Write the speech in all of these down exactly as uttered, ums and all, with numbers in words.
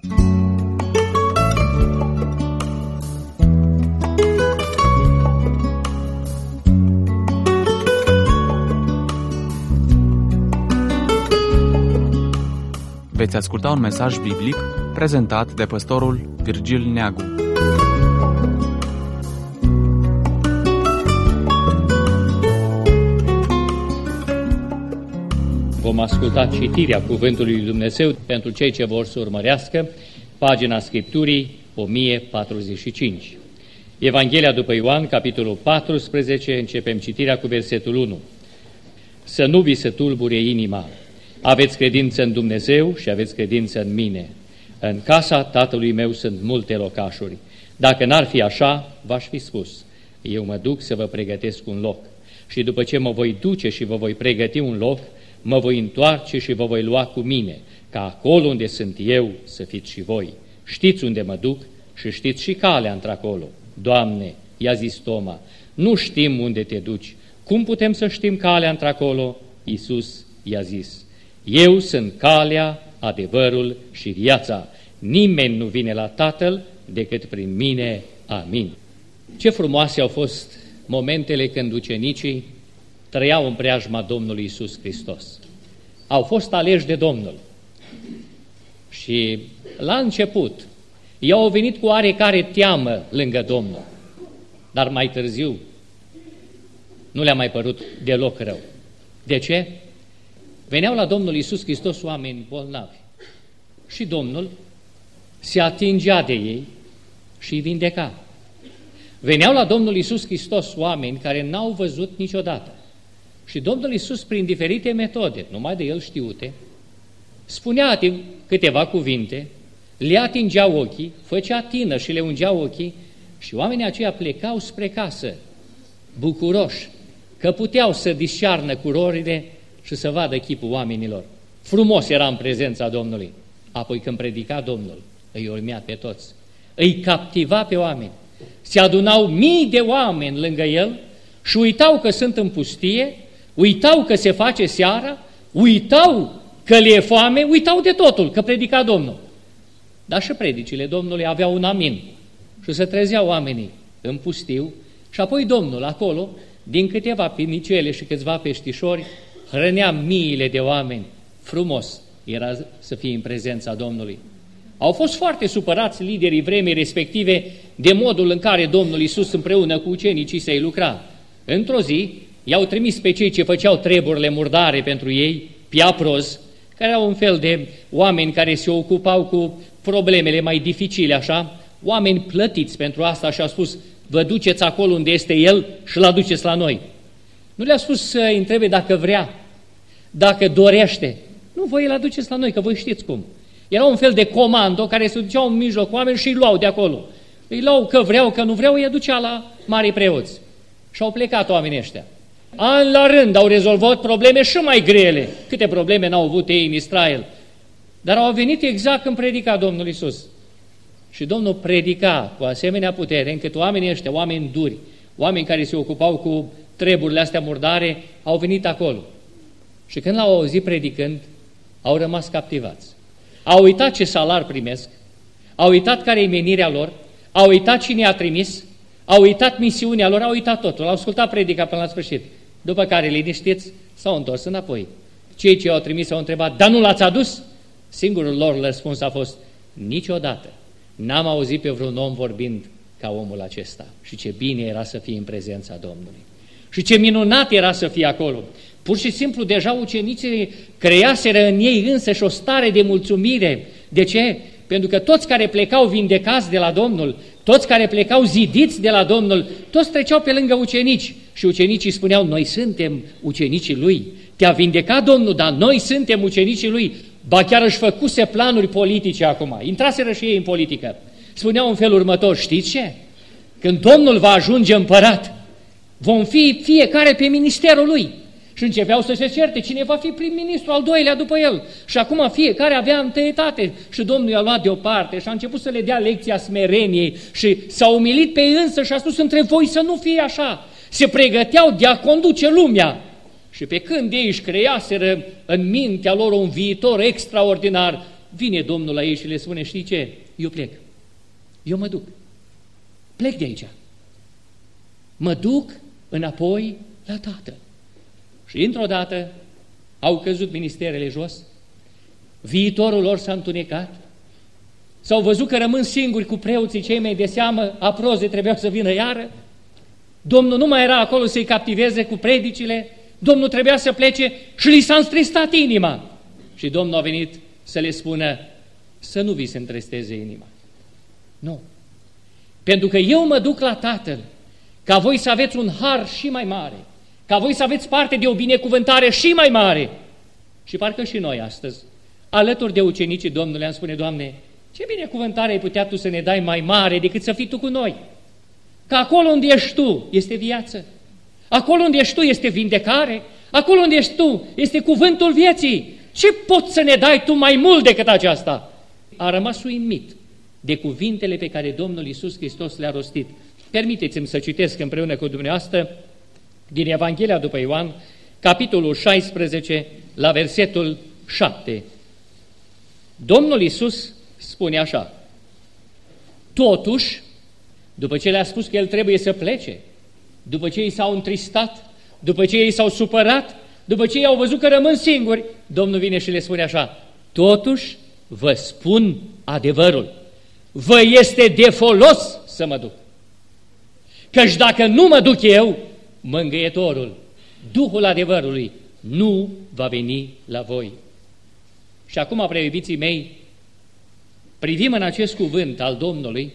Veți asculta un mesaj biblic prezentat de păstorul Virgil Neagu. Vom asculta citirea Cuvântului lui Dumnezeu pentru cei ce vor să urmărească, pagina Scripturii o mie patruzeci și cinci. Evanghelia după Ioan, capitolul paisprezece, începem citirea cu versetul unu. Să nu vi se tulbure inima. Aveți credință în Dumnezeu și aveți credință în mine. În casa Tatălui meu sunt multe locașuri. Dacă n-ar fi așa, v-aș fi spus. Eu mă duc să vă pregătesc un loc. Și după ce mă voi duce și vă voi pregăti un loc, mă voi întoarce și vă voi lua cu mine, ca acolo unde sunt eu să fiți și voi. Știți unde mă duc și știți și calea într-acolo. Doamne, i-a zis Toma, nu știm unde te duci. Cum putem să știm calea într-acolo? Iisus i-a zis, eu sunt calea, adevărul și viața. Nimeni nu vine la Tatăl decât prin mine. Amin. Ce frumoase au fost momentele când ucenicii trăiau în preajma Domnului Iisus Hristos. Au fost aleși de Domnul. Și la început, ei au venit cu oarecare teamă lângă Domnul. Dar mai târziu nu le-a mai părut deloc rău. De ce? Veneau la Domnul Iisus Hristos oameni bolnavi. Și Domnul se atingea de ei și îi vindeca. Veneau la Domnul Iisus Hristos oameni care n-au văzut niciodată. Și Domnul Iisus, prin diferite metode, numai de El știute, spunea câteva cuvinte, le atingea ochii, făcea tină și le ungea ochii și oamenii aceia plecau spre casă, bucuroși, că puteau să discearnă curorile și să vadă chipul oamenilor. Frumos era în prezența Domnului. Apoi când predica Domnul, îi urmea pe toți, îi captiva pe oameni. Se adunau mii de oameni lângă El și uitau că sunt în pustie, uitau că se face seara, uitau că le e foame, uitau de totul, că predica Domnul. Dar și predicile Domnului aveau un amin și se trezeau oamenii în pustiu și apoi Domnul acolo, din câteva pinicele și câțiva peștișori, hrănea miile de oameni. Frumos era să fie în prezența Domnului. Au fost foarte supărați liderii vremii respective de modul în care Domnul Iisus împreună cu ucenicii să-i lucra. Într-o zi i-au trimis pe cei ce făceau treburile murdare pentru ei, piaprozi, care erau un fel de oameni care se ocupau cu problemele mai dificile, așa, oameni plătiți pentru asta și au spus, vă duceți acolo unde este El și l aduceți la noi. Nu le-a spus să îi întrebe dacă vrea, dacă dorește. Nu, voi îl aduceți la noi, că voi știți cum. Era un fel de comando care se duceau în mijloc cu oameni și îi luau de acolo. Îi luau că vreau, că nu vreau, îi aducea la mari preoți. Și au plecat oamenii ăștia. An la rând au rezolvat probleme și mai grele. Câte probleme n-au avut ei în Israel. Dar au venit exact când predica Domnul Iisus. Și Domnul predica cu asemenea putere, încât oamenii ăștia, oameni duri, oameni care se ocupau cu treburile astea murdare, au venit acolo. Și când l-au auzit predicând, au rămas captivați. Au uitat ce salar primesc, au uitat care e menirea lor, au uitat cine i-a trimis, au uitat misiunea lor, au uitat totul, au ascultat predica până la sfârșit. După care, liniștiți, s-au întors înapoi. Cei ce i-au trimis s-au întrebat, dar nu l-ați adus? Singurul lor răspuns a fost, niciodată n-am auzit pe vreun om vorbind ca omul acesta. Și ce bine era să fie în prezența Domnului. Și ce minunat era să fie acolo. Pur și simplu deja ucenicii creaseră în ei însăși o stare de mulțumire. De ce? Pentru că toți care plecau vindecați de la Domnul, toți care plecau zidiți de la Domnul, toți treceau pe lângă ucenici. Și ucenicii spuneau, noi suntem ucenicii Lui. Te-a vindecat Domnul, dar noi suntem ucenicii Lui. Ba chiar își făcuse planuri politice acum. Intraseră și ei în politică. Spuneau în felul următor, știți ce? Când Domnul va ajunge împărat, vom fi fiecare pe ministerul lui. Și începeau să se certe cine va fi prim-ministru al doilea după el. Și acum fiecare avea întâietate. Și Domnul i-a luat deoparte și a început să le dea lecția smereniei și s-a umilit pe ei însă și a spus între voi să nu fie așa. Se pregăteau de a conduce lumea. Și pe când ei își creaseră în mintea lor un viitor extraordinar, vine Domnul la ei și le spune, știi ce? Eu plec. Eu mă duc. Plec de aici. Mă duc înapoi la Tatăl. Și într-o dată au căzut ministerele jos, viitorul lor s-a întunecat, s-au văzut că rămân singuri cu preoții cei mai de seamă, aproze trebuiau să vină iară, Domnul nu mai era acolo să-i captiveze cu predicile, Domnul trebuia să plece și li s-a întristat inima. Și Domnul a venit să le spună să nu vi se întristeze inima. Nu. Pentru că eu mă duc la Tatăl, ca voi să aveți un har și mai mare, ca voi să aveți parte de o binecuvântare și mai mare. Și parcă și noi astăzi, alături de ucenicii Domnului, am spune, Doamne, ce binecuvântare ai putea Tu să ne dai mai mare decât să fii Tu cu noi? Că acolo unde ești Tu este viață, acolo unde ești Tu este vindecare, acolo unde ești Tu este cuvântul vieții. Ce poți să ne dai Tu mai mult decât aceasta? A rămas uimit de cuvintele pe care Domnul Iisus Hristos le-a rostit. Permiteți-mi să citesc împreună cu dumneavoastră din Evanghelia după Ioan, capitolul șaisprezece, la versetul șapte. Domnul Iisus spune așa: totuși, după ce le-a spus că El trebuie să plece, după ce ei s-au întristat, după ce ei s-au supărat, după ce ei au văzut că rămân singuri, Domnul vine și le spune așa: totuși vă spun adevărul, vă este de folos să mă duc. Căci dacă nu mă duc eu, mângâietorul, Duhul adevărului, nu va veni la voi. Și acum, preiubiții mei, privim în acest cuvânt al Domnului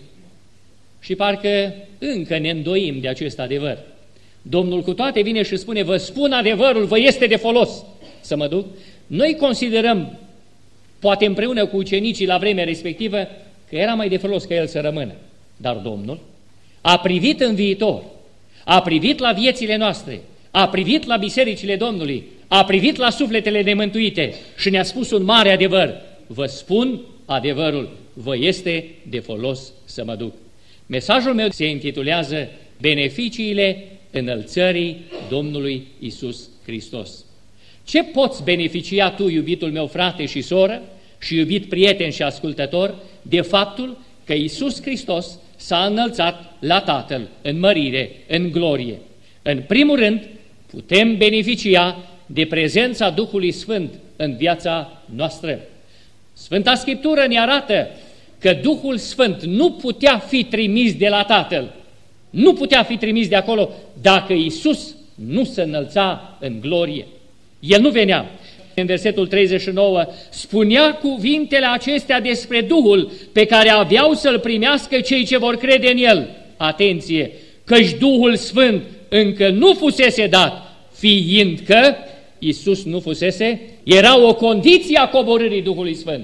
și parcă încă ne îndoim de acest adevăr. Domnul cu toate vine și spune: vă spun adevărul, vă este de folos să mă duc. Noi considerăm, poate împreună cu ucenicii la vremea respectivă, că era mai de folos ca El să rămână. Dar Domnul a privit în viitor, a privit la viețile noastre, a privit la bisericile Domnului, a privit la sufletele nemântuite și ne-a spus un mare adevăr: vă spun adevărul, vă este de folos să mă duc. Mesajul meu se intitulează Beneficiile înălțării Domnului Iisus Hristos. Ce poți beneficia tu, iubitul meu frate și soră, și iubit prieten și ascultător, de faptul că Iisus Hristos s-a înălțat la Tatăl în mărire, în glorie? În primul rând, putem beneficia de prezența Duhului Sfânt în viața noastră. Sfânta Scriptură ne arată că Duhul Sfânt nu putea fi trimis de la Tatăl, nu putea fi trimis de acolo dacă Iisus nu se înălța în glorie. El nu venea. În versetul treizeci și nouă spunea cuvintele acestea despre Duhul pe care aveau să-L primească cei ce vor crede în El. Atenție! Căci Duhul Sfânt încă nu fusese dat, fiindcă Iisus nu fusese, era o condiție a coborârii Duhului Sfânt,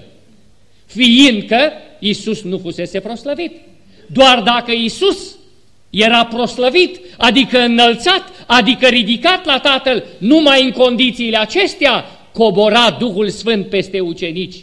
fiindcă Iisus nu fusese proslăvit. Doar dacă Iisus era proslăvit, adică înălțat, adică ridicat la Tatăl, numai în condițiile acestea cobora Duhul Sfânt peste ucenici.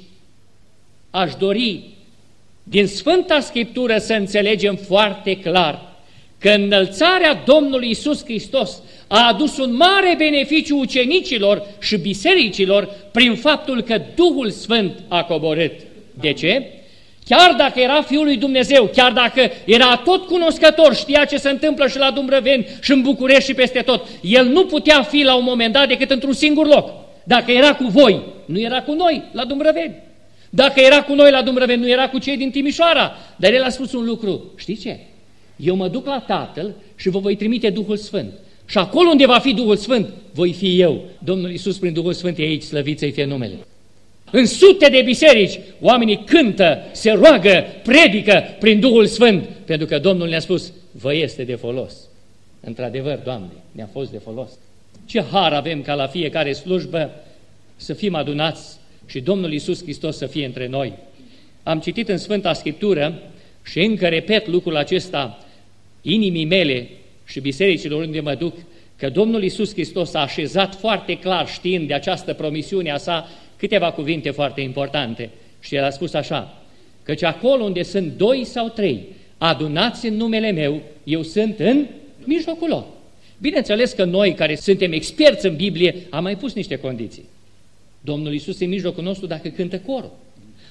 Aș dori din Sfânta Scriptură să înțelegem foarte clar că înălțarea Domnului Iisus Hristos a adus un mare beneficiu ucenicilor și bisericilor prin faptul că Duhul Sfânt a coborât. De ce? Chiar dacă era Fiul lui Dumnezeu, chiar dacă era tot cunoscător, știa ce se întâmplă și la Dumbrăveni și în București și peste tot, El nu putea fi la un moment dat decât într-un singur loc. Dacă era cu voi, nu era cu noi la Dumbrăveni. Dacă era cu noi la Dumbrăveni, nu era cu cei din Timișoara. Dar El a spus un lucru: știi ce? Eu mă duc la Tatăl și vă voi trimite Duhul Sfânt. Și acolo unde va fi Duhul Sfânt, voi fi eu. Domnul Iisus prin Duhul Sfânt e aici, slăvit să-i fie numele. În sute de biserici, oamenii cântă, se roagă, predică prin Duhul Sfânt, pentru că Domnul ne-a spus: vă este de folos. Într-adevăr, Doamne, ne-a fost de folos. Ce har avem ca la fiecare slujbă să fim adunați și Domnul Iisus Hristos să fie între noi. Am citit în Sfânta Scriptură și încă repet lucrul acesta inimii mele și bisericilor unde mă duc, că Domnul Iisus Hristos a așezat foarte clar, știind de această promisiune a sa, câteva cuvinte foarte importante. Și El a spus așa: căci acolo unde sunt doi sau trei adunați în numele meu, eu sunt în mijlocul lor. Bineînțeles că noi, care suntem experți în Biblie, am mai pus niște condiții. Domnul Iisus e în mijlocul nostru dacă cântă corul,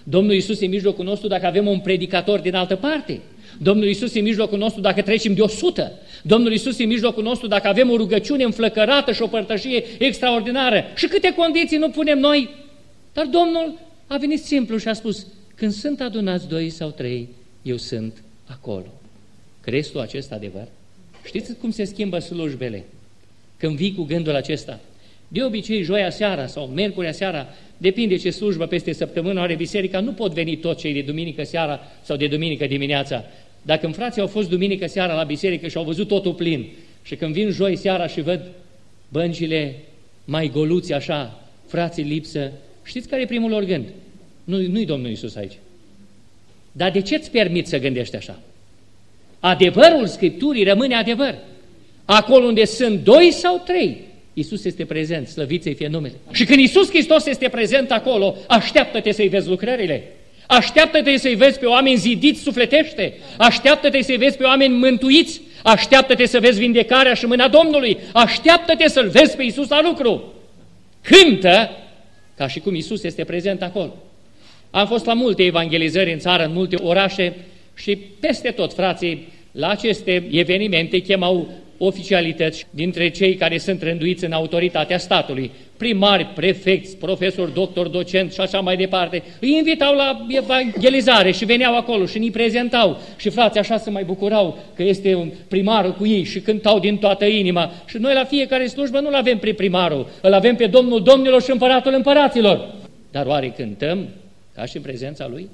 Domnul Iisus e în mijlocul nostru dacă avem un predicator din altă parte. Domnul Iisus e în mijlocul nostru dacă trecem de o sută. Domnul Iisus e în mijlocul nostru dacă avem o rugăciune înflăcărată și o părtășie extraordinară. Și câte condiții nu punem noi? Dar Domnul a venit simplu și a spus, când sunt adunați doi sau trei, eu sunt acolo. Crezi tu acest adevăr? Știți cum se schimbă slujbele când vii cu gândul acesta? De obicei, joia seara sau miercurea seara, depinde ce slujbă peste săptămână are biserica, nu pot veni toți cei de duminică seara sau de duminică dimineața. Dacă când frații au fost duminică seara la biserică și au văzut totul plin și când vin joi seara și văd băncile mai goluți așa, frații lipsă, știți care e primul lor gând? Nu, nu-i Domnul Iisus aici. Dar de ce îți permiți să gândești așa? Adevărul Scripturii rămâne adevăr. Acolo unde sunt doi sau trei, Iisus este prezent, slăvit să-i fie numele. Și când Iisus Hristos este prezent acolo, așteaptă-te să-i vezi lucrările. Așteaptă-te să-i vezi pe oameni zidiți sufletește. Așteaptă-te să-i vezi pe oameni mântuiți. Așteaptă-te să vezi vindecarea și mâna Domnului. Așteaptă-te să-L vezi pe Iisus la lucru. Cântă ca și cum Iisus este prezent acolo. Am fost la multe evangelizări în țară, în multe orașe și peste tot frații la aceste evenimente chemau oficialități dintre cei care sunt rânduiți în autoritatea statului, primari, prefecți, profesori, doctori, docenți și așa mai departe. Îi invitau la evangelizare și veneau acolo și îi prezentau și frații așa se mai bucurau că este un primarul cu ei și cântau din toată inima. Și noi la fiecare slujbă nu-l avem pe primarul, îl avem pe Domnul Domnilor și Împăratul Împăraților. Dar oare cântăm ca și în prezența Lui?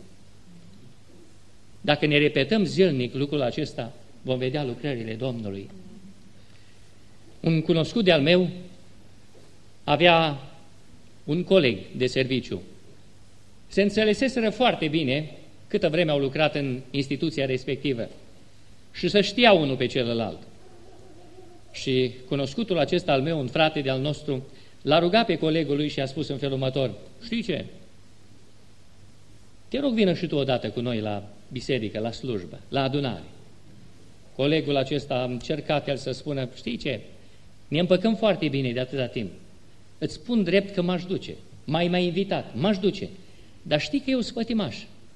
Dacă ne repetăm zilnic lucrul acesta, vom vedea lucrările Domnului. Un cunoscut de-al meu avea un coleg de serviciu. Se înțeleseseră foarte bine câtă vreme au lucrat în instituția respectivă și să știa unul pe celălalt. Și cunoscutul acesta al meu, un frate de-al nostru, l-a rugat pe colegul lui și a spus în felul următor: știi ce? Te rog, vină și tu odată cu noi la biserică, la slujbă, la adunare. Colegul acesta a încercat el să spună: știi ce? Ne împăcăm foarte bine de atâta timp. Îți spun drept că m-aș duce. M-ai mai invitat, m-aș duce. Dar știi că eu sunt pătimaș.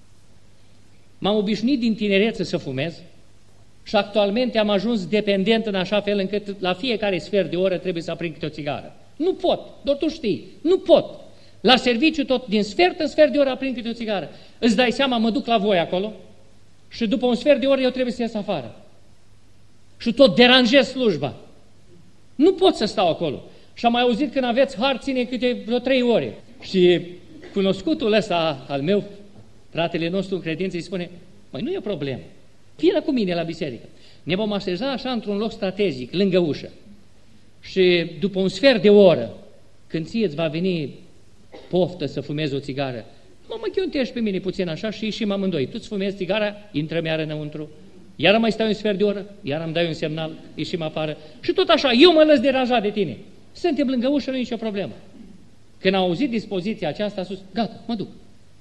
M-am obișnuit din tinerețe să fumez și actualmente am ajuns dependent în așa fel încât la fiecare sfert de oră trebuie să aprind câte o țigară. Nu pot, doar tu știi, nu pot. La serviciu tot din sfert în sfert de oră aprind câte o țigară. Îți dai seama, mă duc la voi acolo și după un sfert de oră eu trebuie să ies afară. Și tot deranjez slujba. Nu pot să stau acolo. Și am mai auzit când aveți har, ține câte vreo trei ore. Și cunoscutul ăsta al meu, fratele nostru în credință, îi spune: măi, nu e o problemă. Vină cu mine la biserică. Ne vom așeza așa într-un loc strategic, lângă ușă. Și după un sfert de oră, când ție îți va veni poftă să fumezi o țigară, mă mă chiuntești pe mine puțin așa și ieșim amândoi. Tu îți fumezi țigara, intrăm iară înăuntru. Iar mai stau un sfert de oră, iar îmi dai un semnal, ieșim afară. Și tot așa, eu mă lăs deranjat de tine. Suntem lângă ușă, nu e nicio problemă. Când au auzit dispoziția aceasta, a spus: gata, mă duc.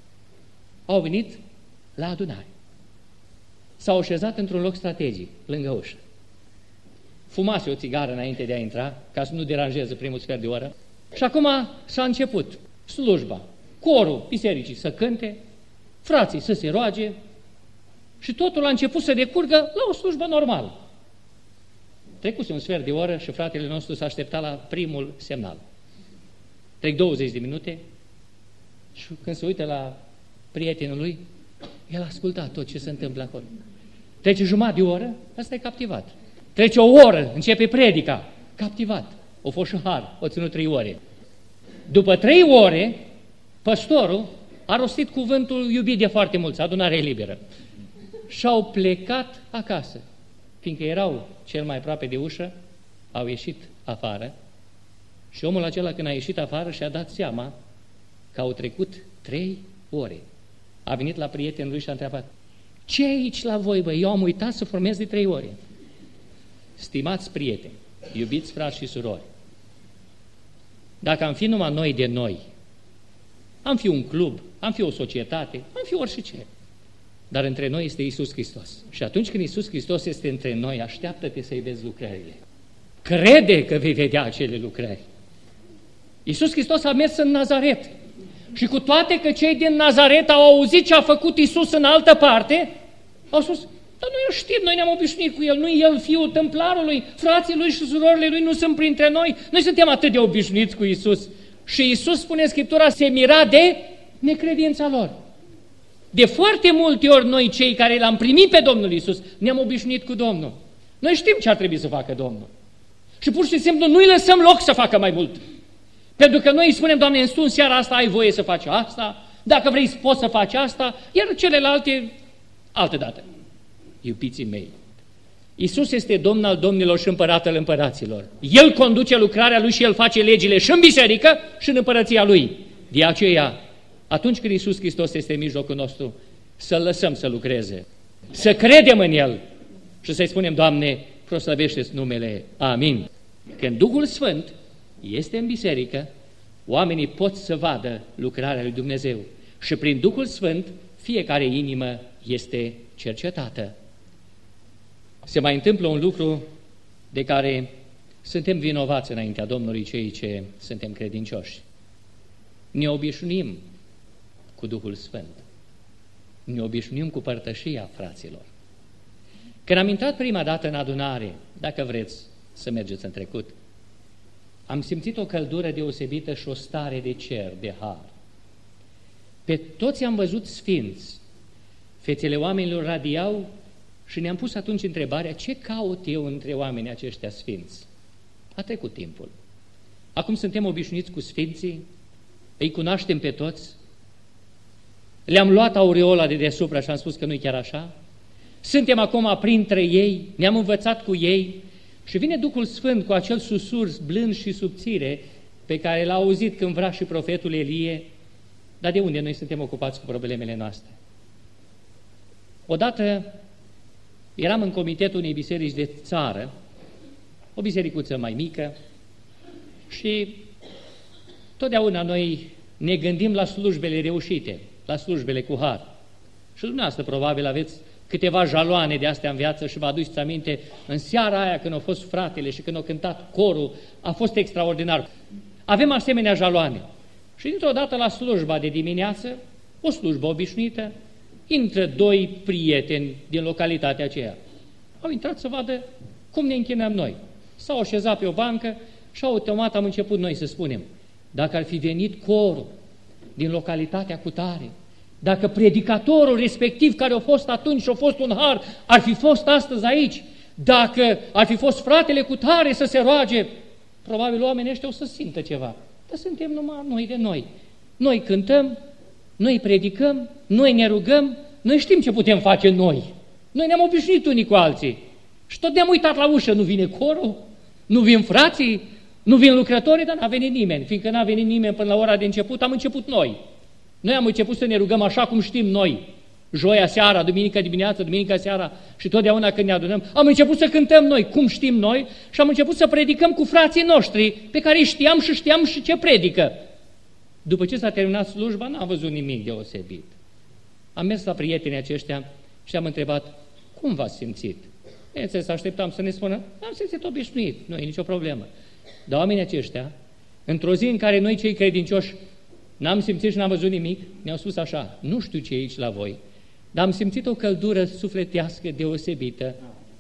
Au venit la adunare. S-au așezat într-un loc strategic, lângă ușă. Fumase o țigară înainte de a intra, ca să nu deranjeze primul sfert de oră. Și acum s-a început slujba. Corul bisericii să cânte, frații să se roage, și totul a început să decurgă la o slujbă normală. Trecuse un sfert de oră și fratele nostru s-a așteptat la primul semnal. Trec douăzeci de minute și când se uită la prietenul lui, el a ascultat tot ce se întâmplă acolo. Trece jumătate de oră, ăsta e captivat. Trece o oră, începe predica, captivat. O fost și har, o ținut trei ore. După trei ore, păstorul a rostit cuvântul iubit de foarte mulți, adunare liberă. Și-au plecat acasă, fiindcă erau cel mai aproape de ușă, au ieșit afară și omul acela, când a ieșit afară, și-a dat seama că au trecut trei ore. A venit la prietenul lui și a întrebat: ce aici la voi, băi? Eu am uitat să formez de trei ore. Stimați prieteni, iubiți frați și surori, dacă am fi numai noi de noi, am fi un club, am fi o societate, am fi orice. Dar între noi este Iisus Hristos. Și atunci când Iisus Hristos este între noi, așteaptă-te să-i vezi lucrările. Crede că vei vedea acele lucrări. Iisus Hristos a mers în Nazaret Și cu toate că cei din Nazaret au auzit ce a făcut Iisus în altă parte, au spus, dar noi știm, noi ne-am obișnuit cu El, nu El fiul templarului, frații Lui și surorile Lui nu sunt printre noi, noi suntem atât de obișnuiți cu Iisus. Și Iisus, spune Scriptura, se mira de necredința lor. De foarte multe ori noi cei care L-am primit pe Domnul Iisus ne-am obișnuit cu Domnul. Noi știm ce ar trebui să facă Domnul. Și pur și simplu nu-i lăsăm loc să facă mai mult. Pentru că noi îi spunem, Doamne, în seara asta ai voie să faci asta, dacă vrei poți să faci asta, iar celelalte, altă dată. Iubiții mei, Iisus este Domn al domnilor și Împărat al împăraților. El conduce lucrarea Lui și El face legile și în biserică și în împărăția Lui. De aceea, atunci când Iisus Hristos este în mijlocul nostru, să-L lăsăm să lucreze, să credem în El și să-i spunem, Doamne, proslăvește-ți numele. Amin. Când Duhul Sfânt este în biserică, oamenii pot să vadă lucrarea lui Dumnezeu și prin Duhul Sfânt fiecare inimă este cercetată. Se mai întâmplă un lucru de care suntem vinovați înaintea Domnului cei ce suntem credincioși. Ne obișnuim cu Duhul Sfânt. Ne obișnuim cu părtășia fraților. Când am intrat prima dată în adunare, dacă vreți să mergeți în trecut, am simțit o căldură deosebită și o stare de cer, de har. Pe toți am văzut sfinți. Fețele oamenilor radiau și ne-am pus atunci întrebarea, ce caut eu între oamenii aceștia sfinți? A trecut timpul. Acum suntem obișnuiți cu sfinții, îi cunoaștem pe toți, le-am luat aureola de deasupra și am spus că nu-i chiar așa, suntem acum printre ei, ne-am învățat cu ei și vine Duhul Sfânt cu acel susur blând și subțire pe care l-a auzit cândva și profetul Elie, dar de unde noi suntem ocupați cu problemele noastre? Odată eram în comitetul unei biserici de țară, o bisericuță mai mică, și totdeauna noi ne gândim la slujbele reușite, la slujbele cu har. Și dumneavoastră probabil aveți câteva jaloane de astea în viață și vă aduceți aminte, în seara aia când au fost fratele și când au cântat corul, a fost extraordinar. Avem asemenea jaloane. Și dintr-o dată la slujba de dimineață, o slujbă obișnuită, intră doi prieteni din localitatea aceea. Au intrat să vadă cum ne închinăm noi. S-au așezat pe o bancă și automat am început noi să spunem, dacă ar fi venit corul din localitatea cutare, dacă predicatorul respectiv care a fost atunci și a fost un har, ar fi fost astăzi aici, dacă ar fi fost fratele cutare să se roage, probabil oamenii ăștia o să simtă ceva. Dar suntem numai noi de noi. Noi cântăm, noi predicăm, noi ne rugăm, noi știm ce putem face noi. Noi ne-am obișnuit unii cu alții. Și tot ne-am uitat la ușă, nu vine corul, nu vin frații, nu vin lucrătorii, dar n-a venit nimeni. Fiindcă n-a venit nimeni până la ora de început, am început noi. Noi am început să ne rugăm așa cum știm noi. Joia seara, duminică dimineața, duminică seara și totdeauna când ne adunăm, am început să cântăm noi cum știm noi și am început să predicăm cu frații noștri pe care îi știam și știam și ce predică. După ce s-a terminat slujba, n-am văzut nimic deosebit. Am mers la prietenii aceștia și am întrebat, cum v-ați simțit? Bineînțeles, așteptam să ne spună, am simțit obișnuit, nu e nicio problemă. Dar oamenii aceștia, într-o zi în care noi cei credincioși n-am simțit și n-am văzut nimic, ne-au spus așa, nu știu ce e aici la voi, dar am simțit o căldură sufletească deosebită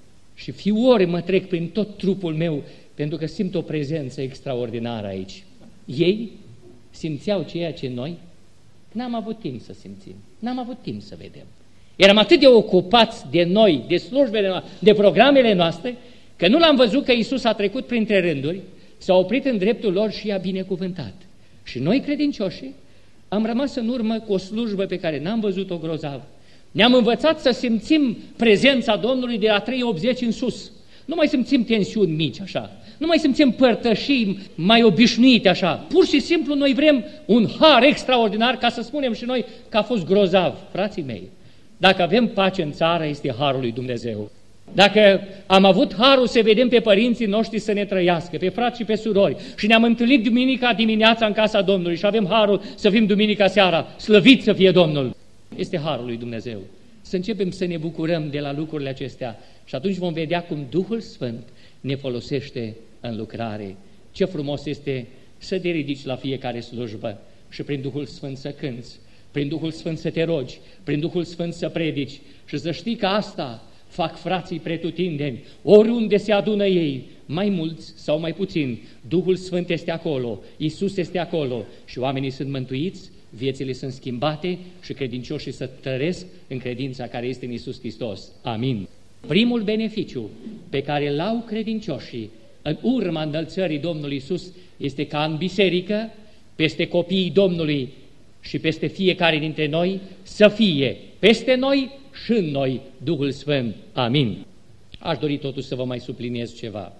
și fiori mă trec prin tot trupul meu pentru că simt o prezență extraordinară aici. Ei simțeau ceea ce noi n-am avut timp să simțim, n-am avut timp să vedem. Eram atât de ocupați de noi, de slujbele noastre, de programele noastre, că nu l-am văzut că Iisus a trecut printre rânduri, s-a oprit în dreptul lor și i-a binecuvântat. Și noi, credincioșii, am rămas în urmă cu o slujbă pe care n-am văzut-o grozavă. Ne-am învățat să simțim prezența Domnului de la trei optzeci în sus. Nu mai simțim tensiuni mici așa, nu mai simțim părtășii mai obișnuite așa. Pur și simplu noi vrem un har extraordinar ca să spunem și noi că a fost grozav. Frații mei, dacă avem pace în țară, este harul lui Dumnezeu. Dacă am avut harul să vedem pe părinții noștri să ne trăiască, pe frați și pe surori, și ne-am întâlnit duminica dimineața în casa Domnului și avem harul să fim duminica seara, slăvit să fie Domnul, este harul lui Dumnezeu. Să începem să ne bucurăm de la lucrurile acestea și atunci vom vedea cum Duhul Sfânt ne folosește în lucrare. Ce frumos este să te ridici la fiecare slujbă, și prin Duhul Sfânt să cânți, prin Duhul Sfânt să te rogi, prin Duhul Sfânt să predici și să știi că asta fac frații pretutindeni, oriunde se adună ei, mai mulți sau mai puțini, Duhul Sfânt este acolo, Iisus este acolo și oamenii sunt mântuiți, viețile sunt schimbate și credincioșii să tăresc în credința care este în Iisus Hristos. Amin. Primul beneficiu pe care îl au credincioșii în urma înălțării Domnului Iisus este ca în biserică, peste copiii Domnului și peste fiecare dintre noi, să fie peste noi și în noi Duhul Sfânt. Amin. Aș dori totuși să vă mai subliniez ceva.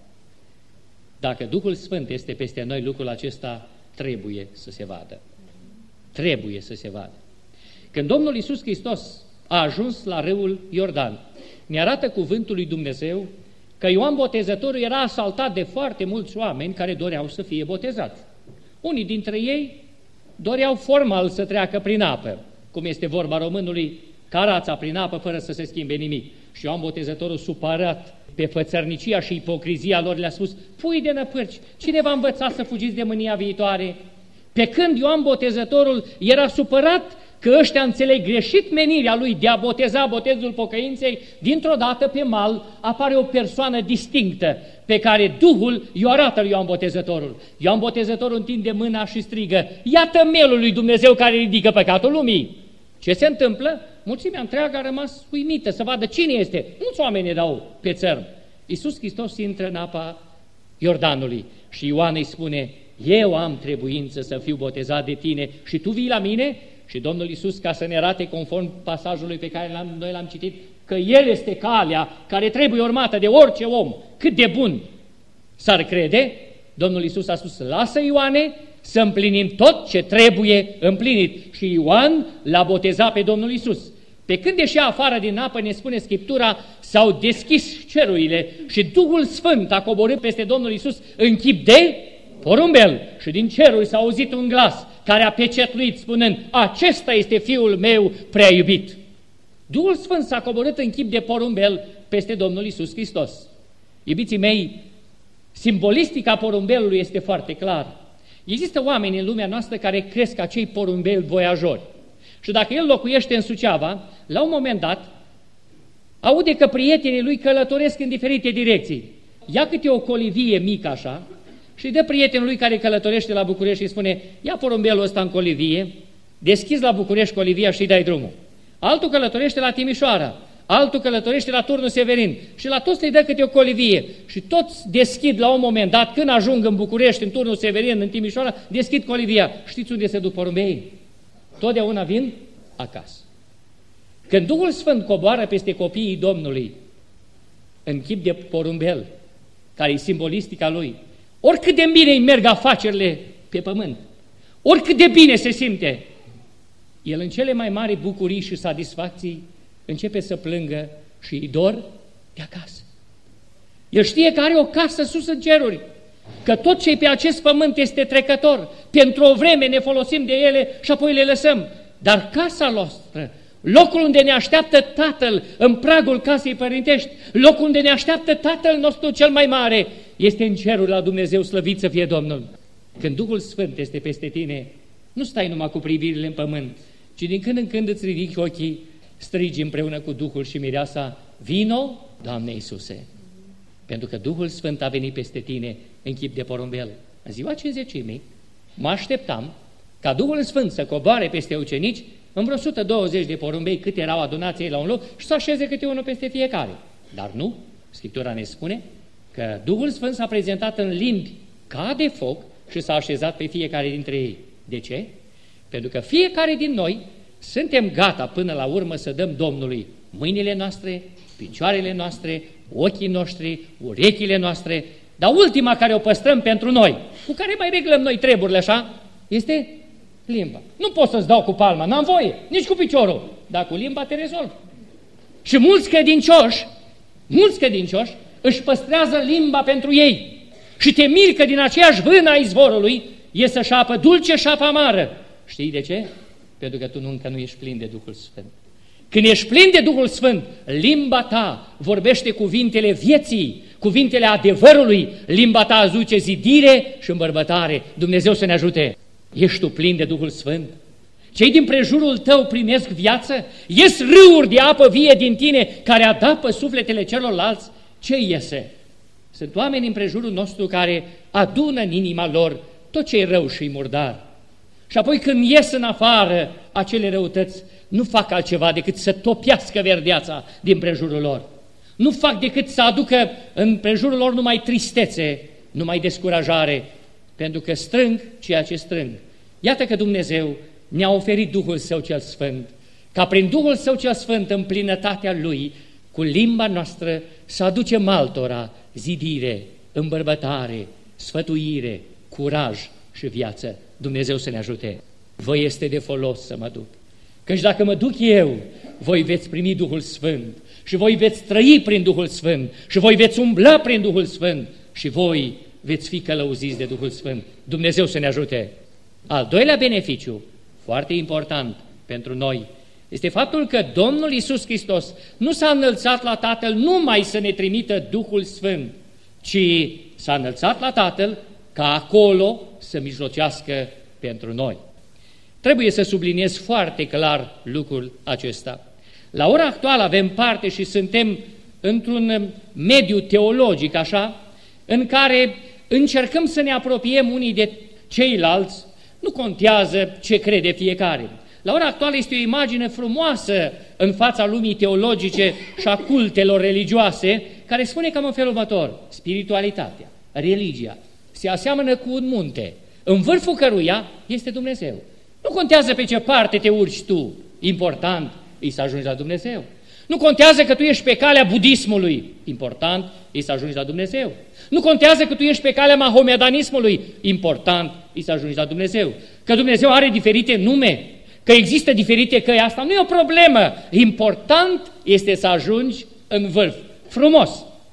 Dacă Duhul Sfânt este peste noi, lucrul acesta trebuie să se vadă. Trebuie să se vadă. Când Domnul Iisus Hristos a ajuns la râul Iordan, ne arată cuvântul lui Dumnezeu că Ioan Botezătorul era asaltat de foarte mulți oameni care doreau să fie botezați. Unii dintre ei doreau formal să treacă prin apă, cum este vorba românului, ca rața prin apă fără să se schimbe nimic. Și Ioan Botezătorul, supărat pe fățărnicia și ipocrizia lor, le-a spus: pui de năpârci, cine v-a învățat să fugiți de mânia viitoare? Pe când Ioan Botezătorul era supărat că ăștia înțeleg greșit menirea lui de a boteza botezul pocăinței, dintr-o dată pe mal apare o persoană distinctă pe care Duhul i-o arată lui Ioan Botezătorul. Ioan Botezătorul întinde mâna și strigă: iată mielul lui Dumnezeu care ridică păcatul lumii. Ce se întâmplă? Mulțimea întreagă a rămas uimită să vadă cine este. Mulți oameni erau pe țărm. Iisus Hristos intră în apa Iordanului și Ioan îi spune: eu am trebuință să fiu botezat de tine și tu vii la mine? Și Domnul Iisus, ca să ne arate conform pasajului pe care l-am, noi l-am citit, că El este calea care trebuie urmată de orice om, cât de bun s-ar crede, Domnul Iisus a spus: lasă, Ioane, să împlinim tot ce trebuie împlinit. Și Ioan l-a botezat pe Domnul Iisus. Pe când ieșea afară din apă, ne spune Scriptura, s-au deschis cerurile și Duhul Sfânt a coborât peste Domnul Iisus în chip de porumbel. Și din ceruri s-a auzit un glas care a pecetluit spunând: acesta este Fiul meu prea iubit. Duhul Sfânt s-a coborât în chip de porumbel peste Domnul Iisus Hristos. Iubiții mei, simbolistica porumbelului este foarte clară. Există oameni în lumea noastră care cresc acei porumbeli voiajori. Și dacă el locuiește în Suceava, la un moment dat, aude că prietenii lui călătoresc în diferite direcții. Ia câte o colivie mică așa și dă prietenul lui care călătorește la București și îi spune: ia porumbelul ăsta în colivie, deschizi la București colivia și îi dai drumul. Altul călătorește la Timișoara, altul călătorește la Turnul Severin și la toți le dă câte o colivie și toți deschid la un moment dat, când ajung în București, în Turnul Severin, în Timișoara, deschid colivia. Știți unde se duc porumbei? Totdeauna vin acasă. Când Duhul Sfânt coboară peste copiii Domnului în chip de porumbel, care e simbolistica lui, oricât de bine îi merg afacerile pe pământ, oricât de bine se simte, el în cele mai mari bucurii și satisfacții începe să plângă și îi dor de acasă. El știe că are o casă sus în ceruri, că tot ce pe acest pământ este trecător, pentru o vreme ne folosim de ele și apoi le lăsăm. Dar casa noastră, locul unde ne așteaptă Tatăl în pragul casei părintești, locul unde ne așteaptă Tatăl nostru cel mai mare, este în cerul la Dumnezeu, slăvit să fie Domnul. Când Duhul Sfânt este peste tine, nu stai numai cu privirile în pământ, ci din când în când îți ridici ochii, strigi împreună cu Duhul și Mireasa: vino, Doamne Iisuse! Pentru că Duhul Sfânt a venit peste tine în chip de porumbel. În ziua Cincizecimii mă așteptam ca Duhul Sfânt să coboare peste ucenici în vreo o sută douăzeci de porumbei, cât erau adunați ei la un loc, și să așeze câte unul peste fiecare. Dar nu, Scriptura ne spune că Duhul Sfânt s-a prezentat în limbi ca de foc și s-a așezat pe fiecare dintre ei. De ce? Pentru că fiecare din noi suntem gata până la urmă să dăm Domnului mâinile noastre, picioarele noastre, ochii noștri, urechile noastre, dar ultima care o păstrăm pentru noi, cu care mai reglăm noi treburile așa, este limba. Nu pot să-ți dau cu palma, n-am voie, nici cu piciorul, dar cu limba te rezolv. Și mulți credincioși, mulți credincioși își păstrează limba pentru ei și te miri că din aceeași vână a izvorului iese și apă dulce și apă amară. Știi de ce? Pentru că tu nu, încă nu ești plin de Duhul Sfânt. Când ești plin de Duhul Sfânt, limba ta vorbește cuvintele vieții, cuvintele adevărului, limba ta aduce zidire și îmbărbătare. Dumnezeu să ne ajute! Ești tu plin de Duhul Sfânt? Cei din prejurul tău primesc viață? Ies râuri de apă vie din tine care adapă sufletele celorlalți? Ce iese? Sunt oameni în prejurul nostru care adună în inima lor tot ce e rău și murdar. Și apoi când ies în afară acele răutăți, nu fac altceva decât să topească verdeața din prejurul lor. Nu fac decât să aducă în prejurul lor numai tristețe, numai descurajare, pentru că strâng ceea ce strâng. Iată că Dumnezeu ne-a oferit Duhul Său cel Sfânt, ca prin Duhul Său cel Sfânt, în plinătatea Lui, cu limba noastră, să aducem altora zidire, îmbărbătare, sfătuire, curaj și viață. Dumnezeu să ne ajute. Vă este de folos să mă duc. Căci dacă mă duc eu, voi veți primi Duhul Sfânt și voi veți trăi prin Duhul Sfânt și voi veți umbla prin Duhul Sfânt și voi veți fi călăuziți de Duhul Sfânt. Dumnezeu să ne ajute. Al doilea beneficiu, foarte important pentru noi, este faptul că Domnul Iisus Hristos nu s-a înălțat la Tatăl numai să ne trimită Duhul Sfânt, ci s-a înălțat la Tatăl ca acolo să mijlocească pentru noi. Trebuie să subliniez foarte clar lucrul acesta. La ora actuală avem parte și suntem într-un mediu teologic, așa, în care încercăm să ne apropiem unii de ceilalți, nu contează ce crede fiecare. La ora actuală este o imagine frumoasă în fața lumii teologice și a cultelor religioase, care spune cam în felul următor: spiritualitatea, religia, se aseamănă cu un munte, în vârful căruia este Dumnezeu. Nu contează pe ce parte te urci tu, important e să ajungi la Dumnezeu. Nu contează că tu ești pe calea budismului, important e să ajungi la Dumnezeu. Nu contează că tu ești pe calea mahomedanismului, important e să ajungi la Dumnezeu. Că Dumnezeu are diferite nume, că există diferite căi, asta nu e o problemă. Important este să ajungi în vârf. Frumos,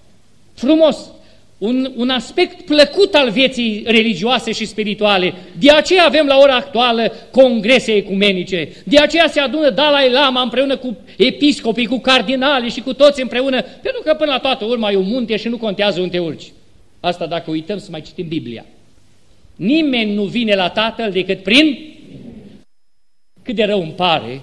frumos. Un, un aspect plăcut al vieții religioase și spirituale. De aceea avem la ora actuală congrese ecumenice. De aceea se adună Dalai Lama împreună cu episcopii, cu cardinali și cu toți împreună, pentru că până la toată urma e un munte și nu contează unde te urci. Asta dacă uităm să mai citim Biblia. Nimeni nu vine la Tatăl decât prin... Cât de rău îmi pare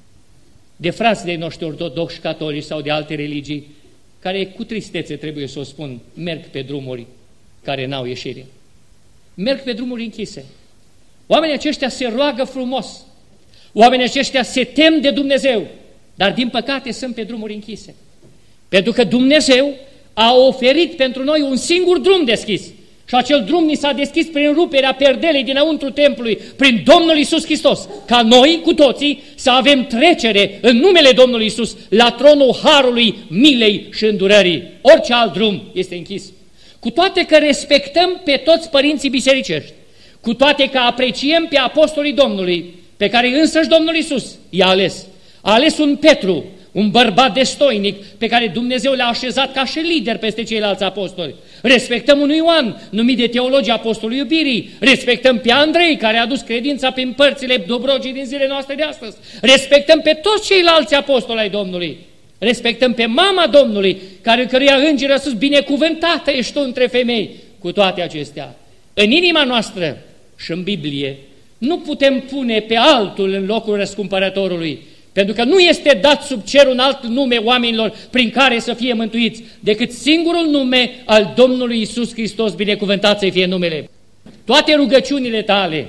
de frații de noștri ortodoxi, catolici sau de alte religii, care cu tristețe, trebuie să o spun, merg pe drumuri care n-au ieșire. Merg pe drumuri închise. Oamenii aceștia se roagă frumos. Oamenii aceștia se tem de Dumnezeu, dar din păcate sunt pe drumuri închise. Pentru că Dumnezeu a oferit pentru noi un singur drum deschis. Și acel drum ni s-a deschis prin ruperea perdelei dinăuntru templului, prin Domnul Iisus Hristos, ca noi cu toții să avem trecere în numele Domnului Iisus la tronul harului, milei și îndurării. Orice alt drum este închis. Cu toate că respectăm pe toți părinții bisericești, cu toate că apreciem pe apostolii Domnului, pe care însăși Domnul Iisus i-a ales. A ales un Petru, un bărbat destoinic pe care Dumnezeu le-a așezat ca și lider peste ceilalți apostoli. Respectăm un Ioan, numit de teologii apostolului iubirii. Respectăm pe Andrei, care a adus credința prin părțile Dobrogii din zilele noastre de astăzi. Respectăm pe toți ceilalți apostoli ai Domnului. Respectăm pe mama Domnului, care căruia îngerul a spus: binecuvântată ești tu între femei. Cu toate acestea, în inima noastră și în Biblie, nu putem pune pe altul în locul răscumpărătorului, pentru că nu este dat sub cer un alt nume oamenilor prin care să fie mântuiți, decât singurul nume al Domnului Iisus Hristos, binecuvântat să fie numele. Toate rugăciunile tale,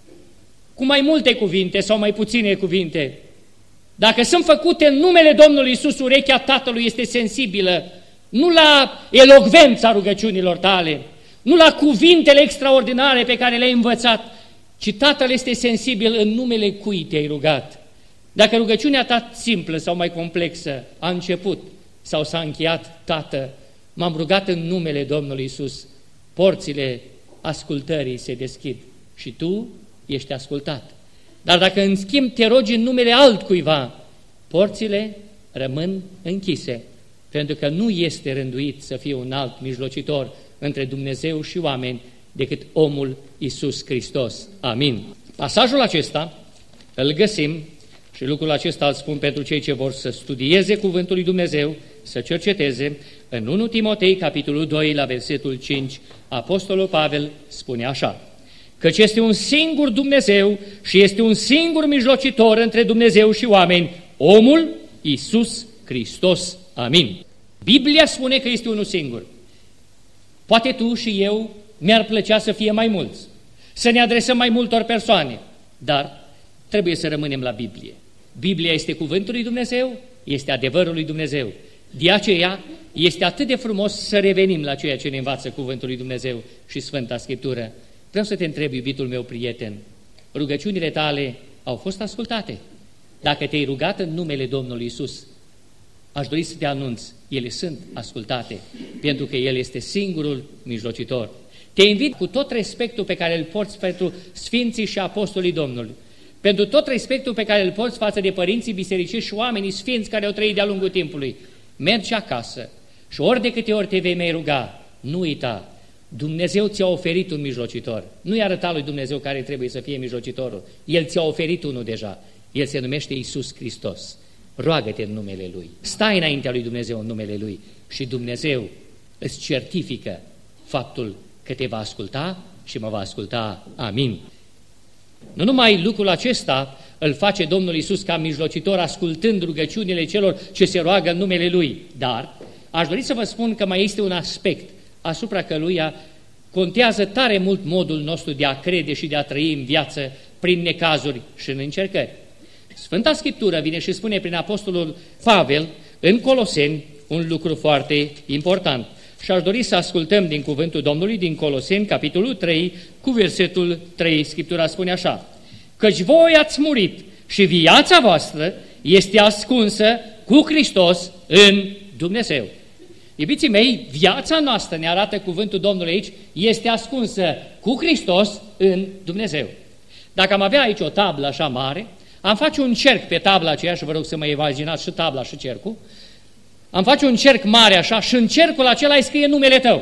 cu mai multe cuvinte sau mai puține cuvinte, dacă sunt făcute în numele Domnului Iisus, urechea Tatălui este sensibilă, nu la elocvența rugăciunilor tale, nu la cuvintele extraordinare pe care le-ai învățat, ci Tatăl este sensibil în numele cui te-ai rugat. Dacă rugăciunea ta simplă sau mai complexă a început sau s-a încheiat: Tată, m-am rugat în numele Domnului Iisus, porțile ascultării se deschid și tu ești ascultat. Dar dacă în schimb te rogi în numele altcuiva, porțile rămân închise, pentru că nu este rânduit să fie un alt mijlocitor între Dumnezeu și oameni decât omul Iisus Hristos. Amin. Pasajul acesta îl găsim, și lucrul acesta îl spun pentru cei ce vor să studieze Cuvântul lui Dumnezeu, să cerceteze, în întâi Timotei, capitolul doi, la versetul cinci, Apostolul Pavel spune așa: căci este un singur Dumnezeu și este un singur mijlocitor între Dumnezeu și oameni, omul Iisus Hristos. Amin. Biblia spune că este unul singur. Poate tu și eu mi-ar plăcea să fie mai mulți, să ne adresăm mai multor persoane, dar trebuie să rămânem la Biblie. Biblia este cuvântul lui Dumnezeu, este adevărul lui Dumnezeu. De aceea este atât de frumos să revenim la ceea ce ne învață cuvântul lui Dumnezeu și Sfânta Scriptură. Vreau să te întreb, iubitul meu prieten, rugăciunile tale au fost ascultate? Dacă te-ai rugat în numele Domnului Iisus, aș dori să te anunț, ele sunt ascultate, pentru că El este singurul mijlocitor. Te invit cu tot respectul pe care îl porți pentru Sfinții și Apostolii Domnului, pentru tot respectul pe care îl porți față de părinții bisericii și oamenii sfinți care au trăit de-a lungul timpului. Mergi acasă și ori de câte ori te vei mai ruga, nu uita, Dumnezeu ți-a oferit un mijlocitor. Nu-i arăta lui Dumnezeu care trebuie să fie mijlocitorul. El ți-a oferit unul deja. El se numește Iisus Hristos. Roagă-te în numele Lui. Stai înaintea lui Dumnezeu în numele Lui și Dumnezeu îți certifică faptul că te va asculta și mă va asculta. Amin. Nu numai lucrul acesta îl face Domnul Iisus ca mijlocitor, ascultând rugăciunile celor ce se roagă în numele Lui, dar aș dori să vă spun că mai este un aspect asupra căruia contează tare mult modul nostru de a crede și de a trăi în viață prin necazuri și în încercări. Sfânta Scriptură vine și spune prin Apostolul Pavel în Coloseni un lucru foarte important. Și aș dori să ascultăm din cuvântul Domnului din Coloseni, capitolul trei, cu versetul trei. Scriptura spune așa: căci voi ați murit și viața voastră este ascunsă cu Hristos în Dumnezeu. Iubiții mei, viața noastră, ne arată cuvântul Domnului aici, este ascunsă cu Hristos în Dumnezeu. Dacă am avea aici o tablă așa mare, am face un cerc pe tabla aceea, și vă rog să mă imaginați și tabla și cercul, am face un cerc mare așa și în cercul acela ai scrie numele tău.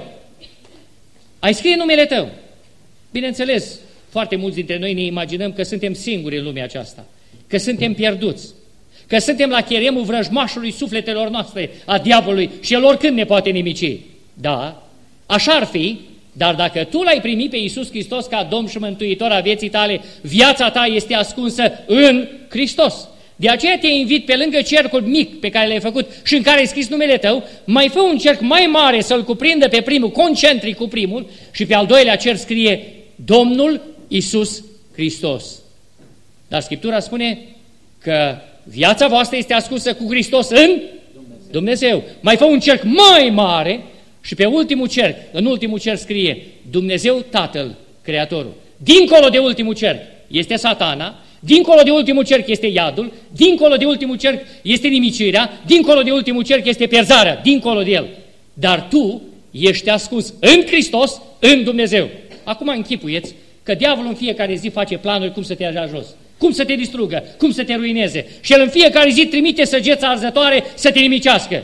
Ai scrie numele tău. Bineînțeles, foarte mulți dintre noi ne imaginăm că suntem singuri în lumea aceasta, că suntem pierduți, că suntem la cheremul vrăjmașului sufletelor noastre, a diavolului, și el oricând ne poate nimici. Da, așa ar fi, dar dacă tu l-ai primit pe Iisus Hristos ca Domn și Mântuitor a vieții tale, viața ta este ascunsă în Hristos. De aceea te invit, pe lângă cercul mic pe care l-ai făcut și în care ai scris numele tău, mai fă un cerc mai mare să-l cuprindă pe primul, concentri cu primul, și pe al doilea cerc scrie Domnul Iisus Hristos. Dar Scriptura spune că viața voastră este ascunsă cu Hristos în Dumnezeu. Dumnezeu. Mai fă un cerc mai mare și pe ultimul cerc, în ultimul cerc scrie Dumnezeu Tatăl, Creatorul. Dincolo de ultimul cerc este Satana, dincolo de ultimul cerc este iadul, dincolo de ultimul cerc este nimicirea, dincolo de ultimul cerc este pierzarea, dincolo de el. Dar tu ești ascuns în Hristos, în Dumnezeu. Acum închipuieți că diavolul în fiecare zi face planuri cum să te ajungi jos, cum să te distrugă, cum să te ruineze. Și el în fiecare zi trimite săgeța arzătoare să te nimicească.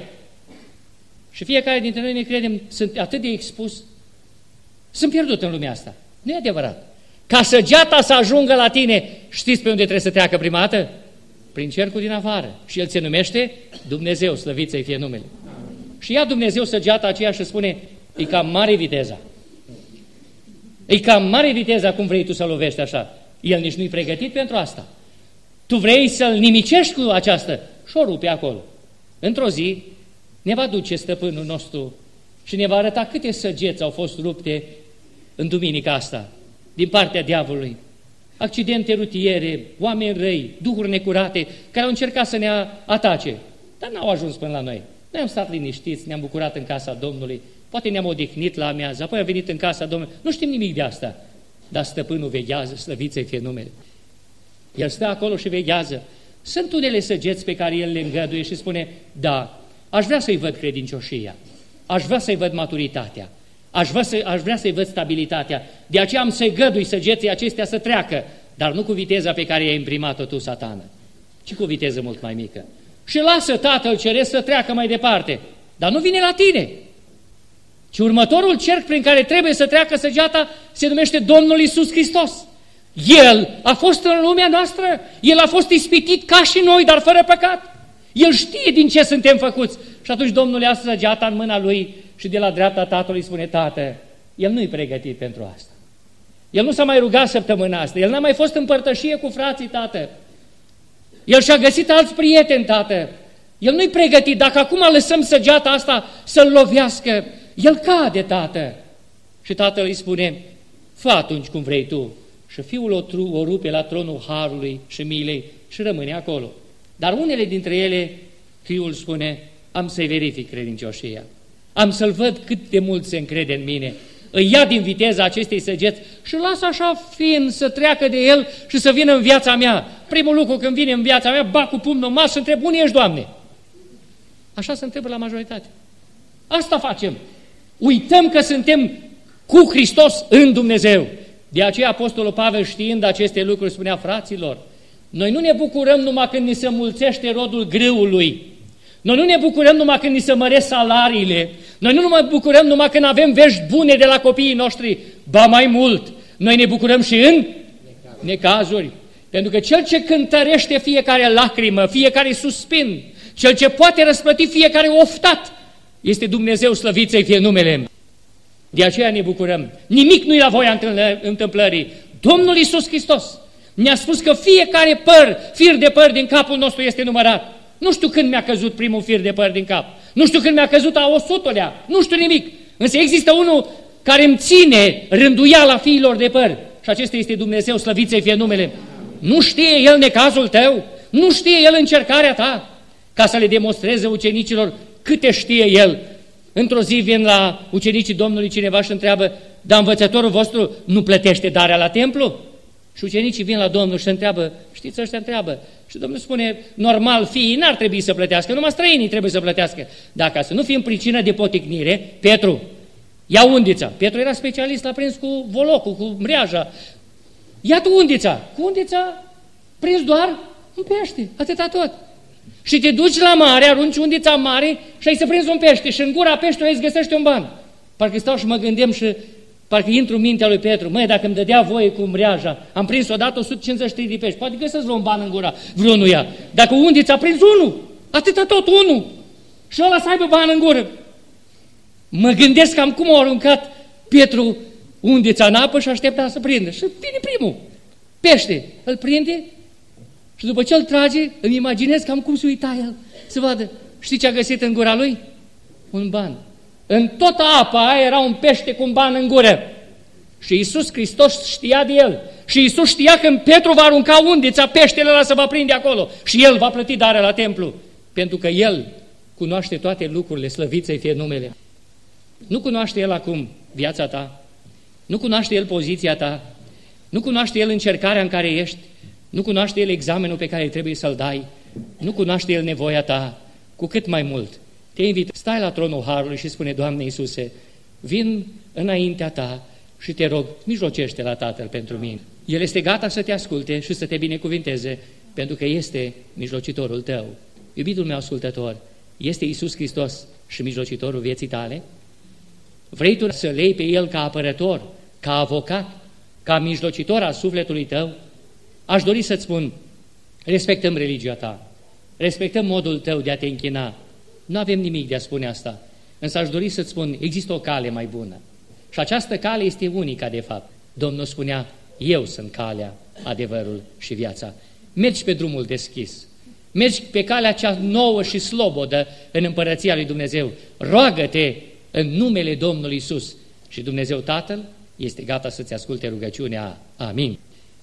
Și fiecare dintre noi ne credem, sunt atât de expus, sunt pierdut în lumea asta. Nu e adevărat. Ca săgeata să ajungă la tine, știți pe unde trebuie să treacă prima dată? Prin cercul din afară. Și el se numește Dumnezeu, slăvit să-i fie numele. Și ia Dumnezeu săgeata aceea și spune, e cam mare viteza. E cam mare viteza cum vrei tu să lovești așa. El nici nu-i pregătit pentru asta. Tu vrei să-l nimicești cu aceasta și o rupe acolo. Într-o zi ne va duce stăpânul nostru și ne va arăta câte săgeți au fost rupte în duminica asta din partea diavolului. Accidente rutiere, oameni răi, duhuri necurate care au încercat să ne atace, dar n-au ajuns până la noi. Noi am stat liniștiți, ne-am bucurat în casa Domnului, poate ne-am odihnit la amiază, apoi am venit în casa Domnului. Nu știm nimic de asta, dar stăpânul veghează, slăvit să-i fie numele. El stă acolo și veghează. Sunt unele săgeți pe care el le îngăduie și spune, da, aș vrea să-i văd credincioșia, aș vrea să-i văd maturitatea, aș vrea, să, aș vrea să-i văd stabilitatea, de aceea am să-i gădui săgeții acestea să treacă, dar nu cu viteza pe care i-ai imprimat-o tu, Satană, ci cu viteză mult mai mică. Și lasă Tatăl Ceresc să treacă mai departe, dar nu vine la tine. Și următorul cerc prin care trebuie să treacă săgeata se numește Domnul Iisus Hristos. El a fost în lumea noastră, El a fost ispitit ca și noi, dar fără păcat. El știe din ce suntem făcuți. Și atunci Domnul ia săgeata în mâna Lui și de la dreapta Tatălui spune, Tată, El nu-i pregătit pentru asta. El nu s-a mai rugat săptămâna asta, el n-a mai fost în părtășie cu frații, tată. El și-a găsit alți prieteni, tată. El nu-i pregătit, dacă acum lăsăm săgeata asta să-l lovească, el cade, tată. Și tatăl îi spune, fă atunci cum vrei tu. Și fiul o, tru, o rupe la tronul harului și milei și rămâne acolo. Dar unele dintre ele, fiul spune, am să-i verific credincioșia. Am să-l văd cât de mult se încrede în mine. Îi ia din viteza acestei săgeți și lasă așa fin să treacă de el și să vină în viața mea. Primul lucru când vine în viața mea, bag cu pumnul în masă și întreb, unde ești, Doamne? Așa se întâmplă la majoritate. Asta facem. Uităm că suntem cu Hristos în Dumnezeu. De aceea Apostolul Pavel, știind aceste lucruri, spunea, fraților, noi nu ne bucurăm numai când ni se mulțește rodul grâului. Noi nu ne bucurăm numai când ni se măresc salariile. Noi nu ne bucurăm numai când avem vești bune de la copiii noștri. Ba mai mult, noi ne bucurăm și în necazuri. Pentru că cel ce cântărește fiecare lacrimă, fiecare suspin, cel ce poate răsplăti fiecare oftat, este Dumnezeu, slăvit să-i fie numele. De aceea ne bucurăm. Nimic nu-i la voia întâmplării. Domnul Iisus Hristos ne-a spus că fiecare păr, fir de păr din capul nostru este numărat. Nu știu când mi-a căzut primul fir de păr din cap. Nu știu când mi-a căzut a o sutolea. Nu știu nimic. Însă există unul care îmi ține rânduiala fiilor de păr. Și acesta este Dumnezeu, slăvit să-i fie numele. Nu știe El necazul tău? Nu știe El încercarea ta? Ca să le demonstreze ucenicilor câte știe El. Într-o zi vin la ucenicii Domnului cineva și întreabă, dar învățătorul vostru nu plătește darea la templu? Și ucenicii vin la Domnul și se întreabă, știți, ăștia întreabă. Și Domnul spune, normal, fiii n-ar trebui să plătească, numai străinii trebuie să plătească. Dacă să nu fim pricină de poticnire, Petru, ia undița. Petru era specialist, l-a prins cu volocul, cu mreaja. Ia tu undița. Cu undița prins doar un pește, atâta tot. Și te duci la mare, arunci undița mare și ai să prinzi un pește și în gura peștelui îți găsești un ban. Parcă stau și mă gândeam și parcă intru în mintea lui Petru, măi, dacă îmi dădea voie cu mreaja, am prins odată o sută cincizeci și trei de pești, poate găsesc vreun ban în gura vreunuia. Dacă undița a prins unul, atâta tot, unul, și ăla să aibă ban în gură. Mă gândesc cam cum a aruncat Petru undița în apă și aștepta să prindă. Și vine primul, pește, îl prinde și după ce îl trage, îmi imaginez cam cum se uita el, să vadă. Știi ce a găsit în gura lui? Un ban. În toată apa aia era un pește cu un ban în gură. Și Iisus Hristos știa de el. Și Iisus știa că Petru va arunca undița, peștele ăla se va prinde acolo. Și el va plăti darea la templu. Pentru că el cunoaște toate lucrurile, slăvit să-i fie numele. Nu cunoaște el acum viața ta. Nu cunoaște el poziția ta. Nu cunoaște el încercarea în care ești. Nu cunoaște el examenul pe care trebuie să-l dai. Nu cunoaște el nevoia ta. Cu cât mai mult. Te invit, stai la tronul Harului și spune, Doamne Iisuse, vin înaintea Ta și te rog, mijlocește la Tatăl pentru mine. El este gata să te asculte și să te binecuvinteze, pentru că este mijlocitorul tău. Iubitul meu ascultător, este Iisus Hristos și mijlocitorul vieții tale? Vrei tu să lei pe El ca apărător, ca avocat, ca mijlocitor al sufletului tău? Aș dori să-ți spun, respectăm religia ta, respectăm modul tău de a te închina. Nu avem nimic de a spune asta, însă aș dori să-ți spun, există o cale mai bună. Și această cale este unica, de fapt. Domnul spunea, eu sunt calea, adevărul și viața. Mergi pe drumul deschis, mergi pe calea cea nouă și slobodă în împărăția lui Dumnezeu. Roagă-te în numele Domnului Iisus și Dumnezeu Tatăl este gata să-ți asculte rugăciunea. Amin.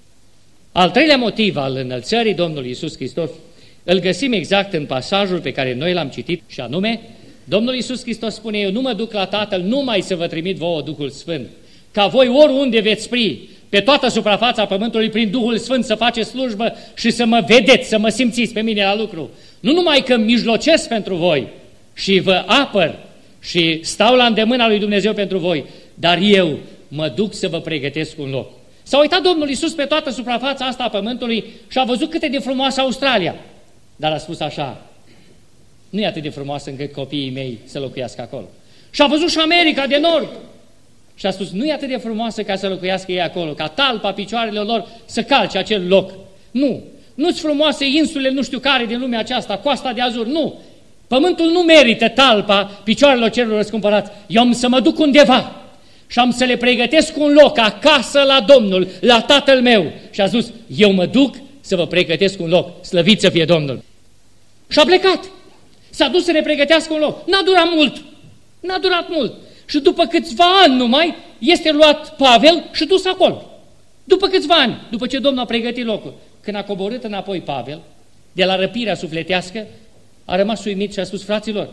Al treilea motiv al înălțării Domnului Iisus Hristos îl găsim exact în pasajul pe care noi l-am citit și anume, Domnul Iisus Hristos spune, eu nu mă duc la Tatăl numai să vă trimit vouă Duhul Sfânt, ca voi oriunde veți spri, pe toată suprafața pământului, prin Duhul Sfânt să faceți slujbă și să mă vedeți, să mă simțiți pe mine la lucru. Nu numai că mijlocesc pentru voi și vă apăr și stau la îndemâna lui Dumnezeu pentru voi, dar eu mă duc să vă pregătesc un loc. S-a uitat Domnul Iisus pe toată suprafața asta a pământului și a văzut cât de frumoasă Australia. Dar a spus așa, nu e atât de frumoasă încât copiii mei să locuiască acolo. Și a văzut și America de Nord. Și a spus, nu e atât de frumoasă ca să locuiască ei acolo, ca talpa picioarelor lor să calce acel loc. Nu, nu-ți frumoase insulele nu știu care din lumea aceasta, Coasta de Azur, nu. Pământul nu merită talpa picioarelor celor răscumpărați. Eu am să mă duc undeva și am să le pregătesc un loc acasă la Domnul, la Tatăl meu. Și a spus, eu mă duc să vă pregătesc un loc, slăvit să fie Domnul. Și a plecat. S-a dus să ne pregătească un loc. N-a durat mult. N-a durat mult. Și după câțiva ani numai, este luat Pavel și dus acolo. După câțiva ani, după ce Domnul a pregătit locul. Când a coborât înapoi Pavel, de la răpirea sufletească, a rămas uimit și a spus, fraților,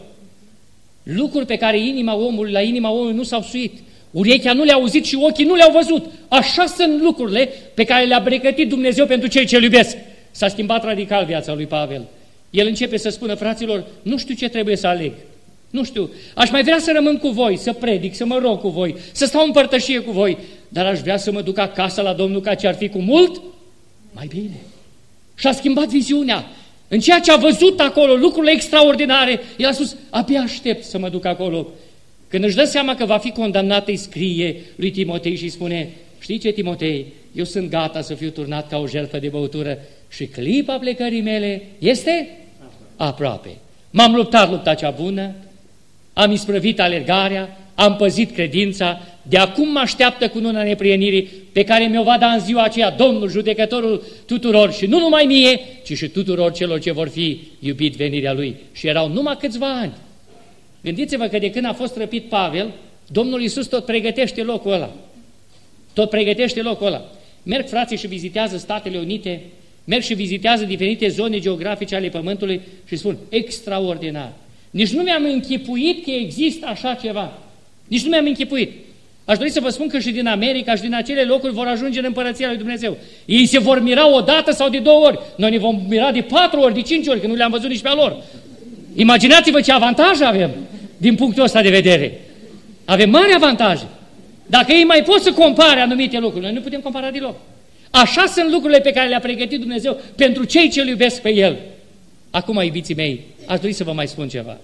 lucruri pe care inima omului, la inima omului nu s-au suit, urechea nu le-a auzit și ochii nu le-au văzut. Așa sunt lucrurile pe care le-a pregătit Dumnezeu pentru cei ce-L iubesc. S-a schimbat radical viața lui Pavel. El începe să spună, fraților, nu știu ce trebuie să aleg. Nu știu, aș mai vrea să rămân cu voi, să predic, să mă rog cu voi, să stau în părtășie cu voi, dar aș vrea să mă duc acasă la Domnul, ca ce ar fi cu mult mai bine. Și a schimbat viziunea. În ceea ce a văzut acolo, lucrurile extraordinare, el a spus, abia aștept să mă duc acolo. Când își dă seama că va fi condamnat, îi scrie lui Timotei și spune, știi ce, Timotei, eu sunt gata să fiu turnat ca o jertfă de băutură și clipa plecării mele este aproape. M-am luptat lupta cea bună, am isprăvit alergarea, am păzit credința, de acum mă așteaptă cununa neprienirii pe care mi-o va da în ziua aceea Domnul, judecătorul tuturor și nu numai mie, ci și tuturor celor ce vor fi iubit venirea Lui. Și erau numai câțiva ani. Gândiți-vă că de când a fost răpit Pavel, Domnul Iisus tot pregătește locul ăla. Tot pregătește locul ăla. Merg frații și vizitează Statele Unite, merg și vizitează diferite zone geografice ale Pământului și spun, extraordinar. Nici nu mi-am închipuit că există așa ceva. Nici nu mi-am închipuit. Aș dori să vă spun că și din America și din acele locuri vor ajunge în Împărăția lui Dumnezeu. Ei se vor mira o dată sau de două ori. Noi ne vom mira de patru ori, de cinci ori, că nu le-am văzut nici pe a lor. Imaginați-vă ce avantaje avem din punctul ăsta de vedere. Avem mari avantaje. Dacă ei mai pot să compare anumite lucruri, noi nu putem compara deloc. Așa sunt lucrurile pe care le-a pregătit Dumnezeu pentru cei ce îl iubesc pe El. Acum, iubiții mei, aș dori să vă mai spun ceva.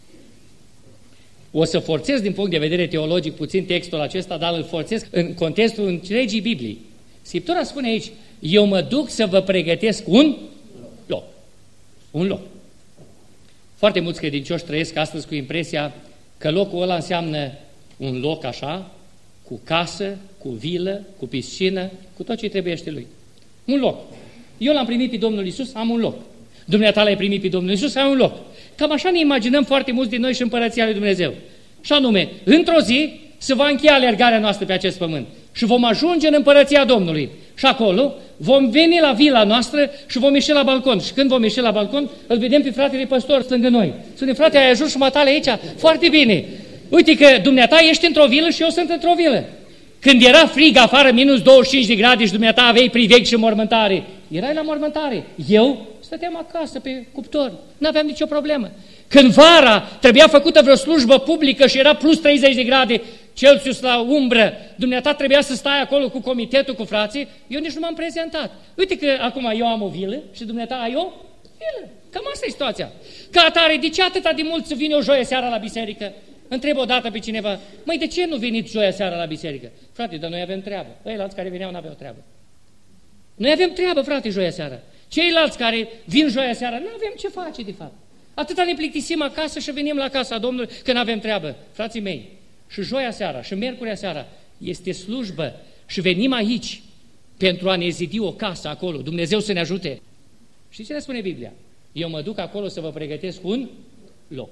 O să forțez din punct de vedere teologic puțin textul acesta, dar îl forțez în contextul întregii Biblii. Scriptura spune aici, eu mă duc să vă pregătesc un loc. Un loc. Foarte mulți credincioși trăiesc astăzi cu impresia că locul ăla înseamnă un loc așa, cu casă, cu vilă, cu piscină, cu tot ce trebuiește lui. Un loc. Eu l-am primit pe Domnul Iisus, am un loc. Dumneata l-ai primit pe Domnul Iisus, ai un loc. Cam așa ne imaginăm foarte mulți din noi și Împărăția lui Dumnezeu. Și anume, într-o zi se va încheia alergarea noastră pe acest pământ și vom ajunge în Împărăția Domnului. Și acolo vom veni la vila noastră și vom ieși la balcon. Și când vom ieși la balcon, îl vedem pe fratele păstor lângă noi. Spune, frate, ai ajuns jumătate aici? Foarte bine. Uite că dumneata ești într-o vilă și eu sunt într-o vilă. Când era frig afară, minus douăzeci și cinci de grade și dumneata aveai priveghi și mormântare, erai la mormântare. Eu stăteam acasă pe cuptor, n-aveam nicio problemă. Când vara trebuia făcută vreo slujbă publică și era plus treizeci de grade Celsius la umbră, dumneata trebuia să stai acolo cu comitetul, cu frații, eu nici nu m-am prezentat. Uite că acum eu am o vilă și dumneata ai o vilă. Cam asta e situația. Ca atare, de ce atâta de mult să vine o joie seara la biserică? Întreb odată pe cineva, măi, de ce nu veniți joia seara la biserică? Frate, dar noi avem treabă. Ceilalți care veneau n-aveau treabă. Noi avem treabă, frate, joia seara. Ceilalți care vin joia seara, nu avem ce face, de fapt. Atâta ne plictisim acasă și venim la casa Domnului când avem treabă. Frații mei, și joia seara, și miercurea seara este slujbă și venim aici pentru a ne zidi o casă acolo. Dumnezeu să ne ajute. Știți ce ne spune Biblia? Eu mă duc acolo să vă pregătesc un loc.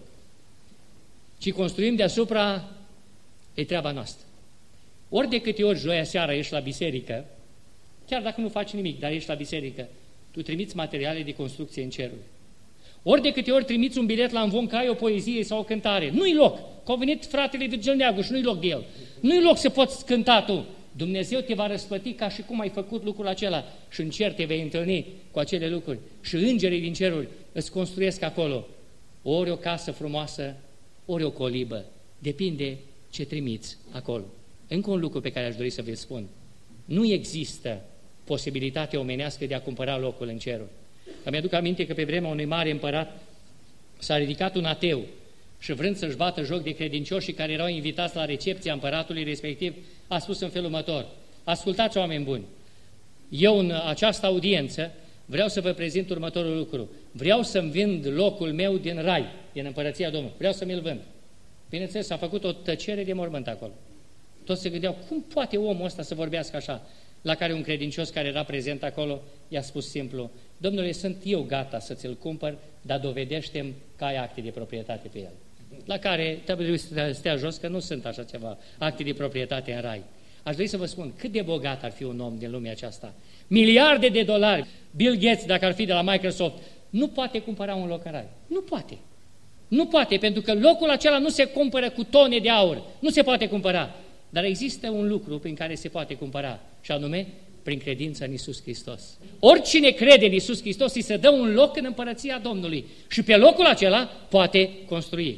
Și construim deasupra, e treaba noastră. Ori de câte ori joia seara ești la biserică, chiar dacă nu faci nimic, dar ești la biserică, tu trimiți materiale de construcție în cerul. Ori de câte ori trimiți un bilet la învon că ai o poezie sau o cântare, nu-i loc, că a venit fratele Virgil Neagu și nu-i loc de el. Nu-i loc să poți cânta tu. Dumnezeu te va răsplăti ca și cum ai făcut lucrul acela și în cer te vei întâlni cu acele lucruri. Și îngerii din ceruri îți construiesc acolo ori o casă frumoasă, ori o colibă. Depinde ce trimiți acolo. Încă un lucru pe care aș dori să vi-l spun. Nu există posibilitatea omenească de a cumpăra locul în ceruri. Îmi aduc aminte că pe vremea unui mare împărat s-a ridicat un ateu și vrând să-și bată joc de credincioșii care erau invitați la recepția împăratului respectiv, a spus în felul următor: ascultați, oameni buni, eu în această audiență vreau să vă prezint următorul lucru. Vreau să-mi vând locul meu din rai, din Împărăția Domnului. Vreau să mi-l vând. Bineînțeles, s-a făcut o tăcere de mormânt acolo. Toți se gândeau, cum poate omul ăsta să vorbească așa? La care un credincios care era prezent acolo i-a spus simplu, Domnule, sunt eu gata să ți-l cumpăr, dar dovedește-mi că ai acte de proprietate pe el. La care trebuie să stea jos că nu sunt așa ceva, acte de proprietate în rai. Aș dori să vă spun cât de bogat ar fi un om din lumea aceasta. Miliarde de dolari. Bill Gates, dacă ar fi de la Microsoft, nu poate cumpăra un loc în rai. Nu poate. Nu poate, pentru că locul acela nu se cumpără cu tone de aur. Nu se poate cumpăra. Dar există un lucru prin care se poate cumpăra, și anume prin credința în Iisus Hristos. Oricine crede în Iisus Hristos îi se dă un loc în împărăția Domnului și pe locul acela poate construi.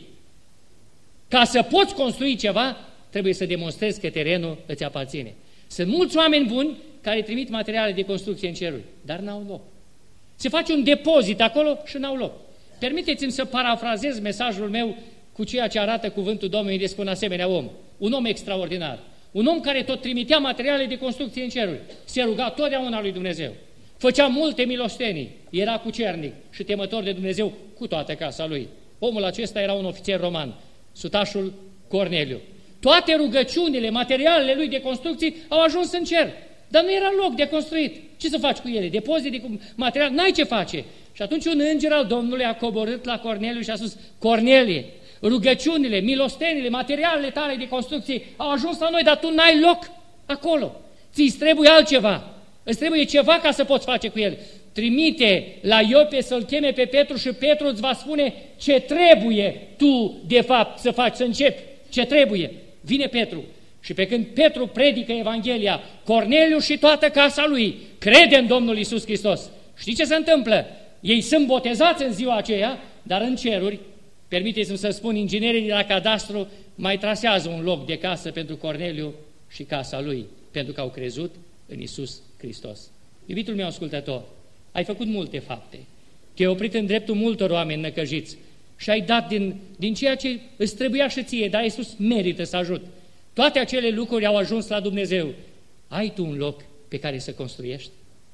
Ca să poți construi ceva, trebuie să demonstrezi că terenul îți aparține. Sunt mulți oameni buni care trimit materiale de construcție în ceruri, dar n-au loc. Se face un depozit acolo și n-au loc. Permiteți-mi să parafrazez mesajul meu cu ceea ce arată cuvântul Domnului despre un asemenea om. Un om extraordinar. Un om care tot trimitea materiale de construcție în ceruri. Se ruga totdeauna lui Dumnezeu. Făcea multe milostenii. Era cucernic și temător de Dumnezeu cu toată casa lui. Omul acesta era un ofițer roman, sutașul Corneliu. Toate rugăciunile, materialele lui de construcții au ajuns în cer. Dar nu era loc de construit. Ce să faci cu ele? Depozite cu material? N-ai ce face. Și atunci un înger al Domnului a coborât la Corneliu și a spus, Cornelie, rugăciunile, milostenile, materialele tale de construcție au ajuns la noi, dar tu n-ai loc acolo. Ți-ți trebuie altceva. Îți trebuie ceva ca să poți face cu el. Trimite la Iope să-l cheme pe Petru și Petru îți va spune ce trebuie tu, de fapt, să faci, să începi. Ce trebuie. Vine Petru. Și pe când Petru predică Evanghelia, Corneliu și toată casa lui crede în Domnul Iisus Hristos. Știi ce se întâmplă? Ei sunt botezați în ziua aceea, dar în ceruri, permiteți-mi să spun, inginerii de la cadastru mai trasează un loc de casă pentru Corneliu și casa lui, pentru că au crezut în Iisus Hristos. Iubitul meu ascultător, ai făcut multe fapte, te-ai oprit în dreptul multor oameni năcăjiți și ai dat din, din ceea ce îți trebuia și ție, dar Iisus merită să ajut. Toate acele lucruri au ajuns la Dumnezeu. Ai tu un loc pe care să construiești?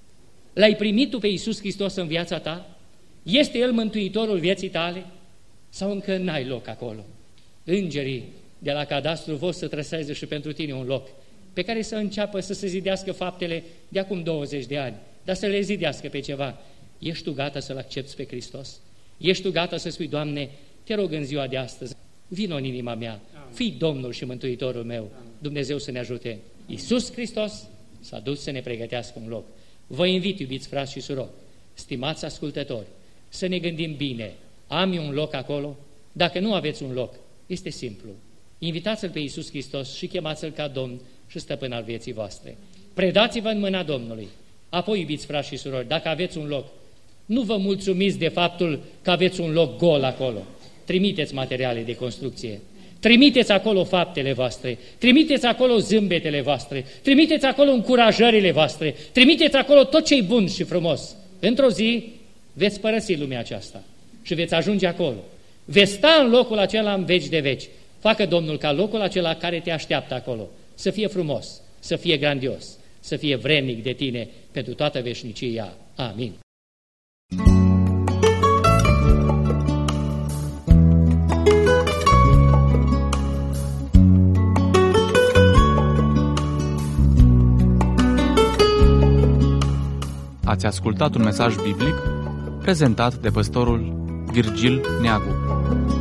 L-ai primit tu pe Iisus Hristos în viața ta? Este El mântuitorul vieții tale? Sau încă n-ai loc acolo? Îngerii de la cadastru vor să trăseze și pentru tine un loc pe care să înceapă să se zidească faptele de acum douăzeci de ani, dar să le zidească pe ceva. Ești tu gata să-L accepți pe Hristos? Ești tu gata să spui, Doamne, te rog în ziua de astăzi, vino în inima mea, fii Domnul și Mântuitorul meu, Dumnezeu să ne ajute. Iisus Hristos s-a dus să ne pregătească un loc. Vă invit, iubiți frați și surori, stimați ascultători, să ne gândim bine, am eu un loc acolo? Dacă nu aveți un loc, este simplu. Invitați-L pe Iisus Hristos și chemați-L ca Domn și Stăpân al vieții voastre. Predați-vă în mâna Domnului. Apoi, iubiți frați și surori, dacă aveți un loc, nu vă mulțumiți de faptul că aveți un loc gol acolo. Trimiteți materiale de construcție. Trimiteți acolo faptele voastre, trimiteți acolo zâmbetele voastre, trimiteți acolo încurajările voastre, trimiteți acolo tot ce-i bun și frumos. Într-o zi veți părăsi lumea aceasta și veți ajunge acolo. Veți sta în locul acela în veci de veci. Facă Domnul ca locul acela care te așteaptă acolo să fie frumos, să fie grandios, să fie vrednic de tine pentru toată veșnicia. Amin. Ați ascultat un mesaj biblic prezentat de păstorul Virgil Neagu.